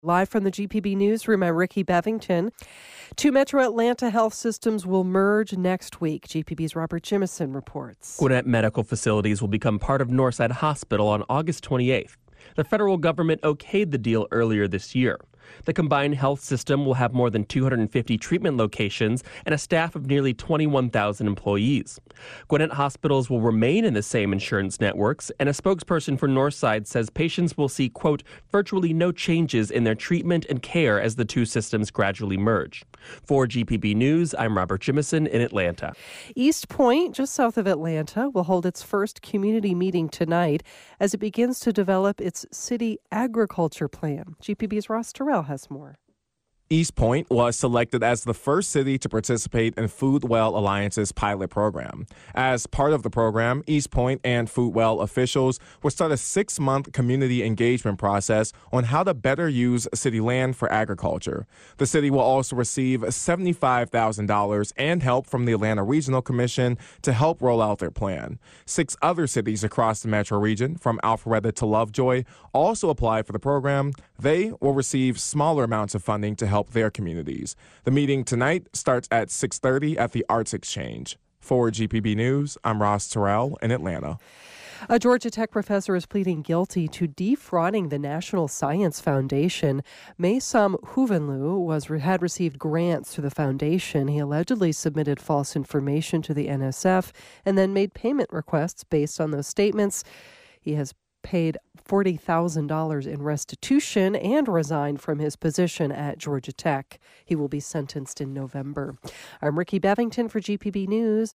Live from the GPB Newsroom, I'm Ricky Bevington. Two Metro Atlanta health systems will merge next week. GPB's Robert Jimison reports. Gwinnett Medical Facilities will become part of Northside Hospital on August 28th. The federal government okayed the deal earlier this year. The combined health system will have more than 250 treatment locations and a staff of nearly 21,000 employees. Gwinnett hospitals will remain in the same insurance networks, and a spokesperson for Northside says patients will see, quote, virtually no changes in their treatment and care as the two systems gradually merge. For GPB News, I'm Robert Jimison in Atlanta. East Point, just south of Atlanta, will hold its first community meeting tonight as it begins to develop its city agriculture plan. GPB's Ross Terrell has more. East Point was selected as the first city to participate in Foodwell Alliance's pilot program. As part of the program, East Point and Foodwell officials will start a 6-month community engagement process on how to better use city land for agriculture. The city will also receive $75,000 and help from the Atlanta Regional Commission to help roll out their plan. 6 other cities across the metro region, from Alpharetta to Lovejoy, also applied for the program. They will receive smaller amounts of funding to help their communities. The meeting tonight starts at 6:30 at the Arts Exchange. For GPB News, I'm Ross Terrell in Atlanta. A Georgia Tech professor is pleading guilty to defrauding the National Science Foundation. Maysam Huvenlu had received grants through the foundation. He allegedly submitted false information to the NSF and then made payment requests based on those statements. He has paid $40,000 in restitution and resigned from his position at Georgia Tech. He will be sentenced in November. I'm Ricky Bevington for GPB News.